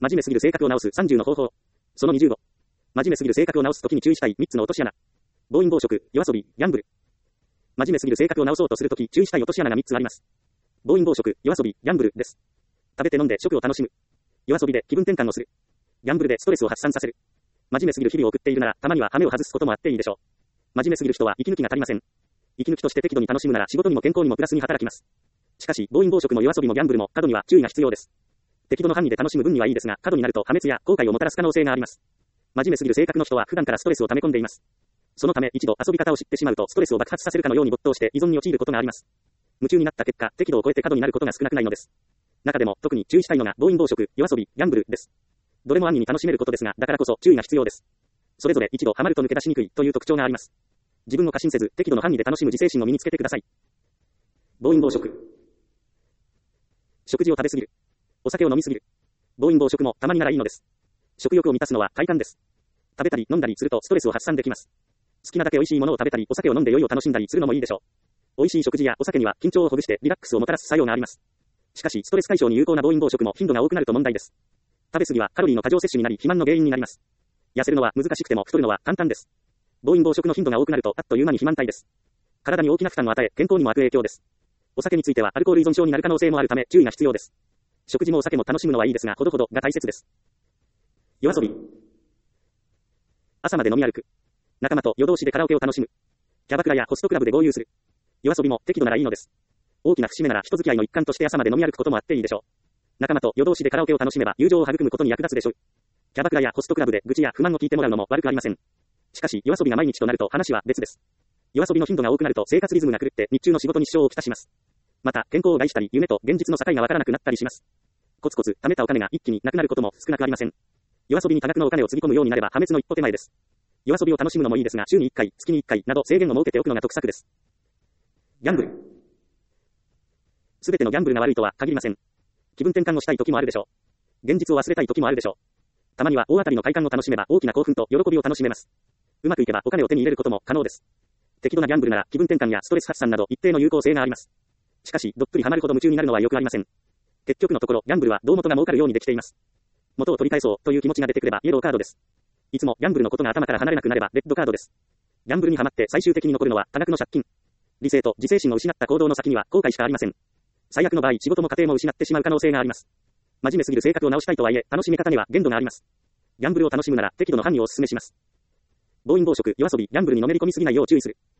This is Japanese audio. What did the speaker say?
真面目すぎる性格を直す30の方法。その25。真面目すぎる性格を直すときに注意したい3つの落とし穴。暴飲暴食、夜遊び、ギャンブル。真面目すぎる性格を直そうとするとき注意したい落とし穴が3つあります。暴飲暴食、夜遊び、ギャンブルです。食べて飲んで食を楽しむ。夜遊びで気分転換をする。ギャンブルでストレスを発散させる。真面目すぎる日々を送っているなら、たまには羽目を外すこともあっていいでしょう。真面目すぎる人は息抜きが足りません。息抜きとして適度に楽しむなら仕事にも健康にもプラスに働きます。しかし、暴飲暴食も夜遊びもギャンブルも過度には注意が必要です。適度の範囲で楽しむ分にはいいですが、過度になると破滅や後悔をもたらす可能性があります。真面目すぎる性格の人は普段からストレスを溜め込んでいます。そのため一度遊び方を知ってしまうとストレスを爆発させるかのように没頭して依存に陥ることがあります。夢中になった結果、適度を超えて過度になることが少なくないのです。中でも特に注意したいのが暴飲暴食、夜遊び、ギャンブルです。どれも安易に楽しめることですが、だからこそ注意が必要です。それぞれ一度ハマると抜け出しにくいという特徴があります。自分を過信せず、適度の範囲で楽しむ自制心を身につけてください。暴飲暴食。食事を食べすぎる。お酒を飲みすぎる。暴飲暴食もたまにならいいのです。食欲を満たすのは快感です。食べたり飲んだりするとストレスを発散できます。好きなだけ美味しいものを食べたり、お酒を飲んで酔いを楽しんだりするのもいいでしょう。美味しい食事やお酒には緊張をほぐしてリラックスをもたらす作用があります。しかし、ストレス解消に有効な暴飲暴食も頻度が多くなると問題です。食べ過ぎはカロリーの過剰摂取になり肥満の原因になります。痩せるのは難しくても太るのは簡単です。暴飲暴食の頻度が多くなるとあっという間に肥満体です。体に大きな負担を与え、健康にも悪影響です。お酒についてはアルコール依存症になる可能性もあるため注意が必要です。食事もお酒も楽しむのはいいですが、ほどほどが大切です。夜遊び。朝まで飲み歩く。仲間と夜通しでカラオケを楽しむ。キャバクラやホストクラブで豪遊する。夜遊びも適度ならいいのです。大きな節目なら人付き合いの一環として朝まで飲み歩くこともあっていいでしょう。仲間と夜通しでカラオケを楽しめば友情を育むことに役立つでしょう。キャバクラやホストクラブで愚痴や不満を聞いてもらうのも悪くありません。しかし夜遊びが毎日となると話は別です。夜遊びの頻度が多くなると生活リズムが狂って日中の仕事に支障をきたします。また健康を害したり夢と現実の境がわからなくなったりします。コツコツ貯めたお金が一気になくなることも少なくありません。夜遊びに多額のお金をつぎ込むようになれば破滅の一歩手前です。夜遊びを楽しむのもいいですが、週に1回、月に1回など制限を設けておくのが得策です。ギャンブル。すべてのギャンブルが悪いとは限りません。気分転換をしたい時もあるでしょう。現実を忘れたい時もあるでしょう。たまには大当たりの快感を楽しめば大きな興奮と喜びを楽しめます。うまくいけばお金を手に入れることも可能です。適度なギャンブルなら気分転換やストレス発散など一定の有効性があります。しかし、どっぷりハマるほど夢中になるのはよくありません。結局のところ、ギャンブルは胴元が儲かるようにできています。元を取り返そうという気持ちが出てくればイエローカードです。いつもギャンブルのことが頭から離れなくなればレッドカードです。ギャンブルにはまって最終的に残るのは多額の借金。理性と自制心を失った行動の先には後悔しかありません。最悪の場合、仕事も家庭も失ってしまう可能性があります。真面目すぎる性格を直したいとはいえ、楽しみ方には限度があります。ギャンブルを楽しむなら適度の範囲をお勧めします。暴飲暴食、夜遊び、ギャンブルにのめり込みすぎないよう注意する。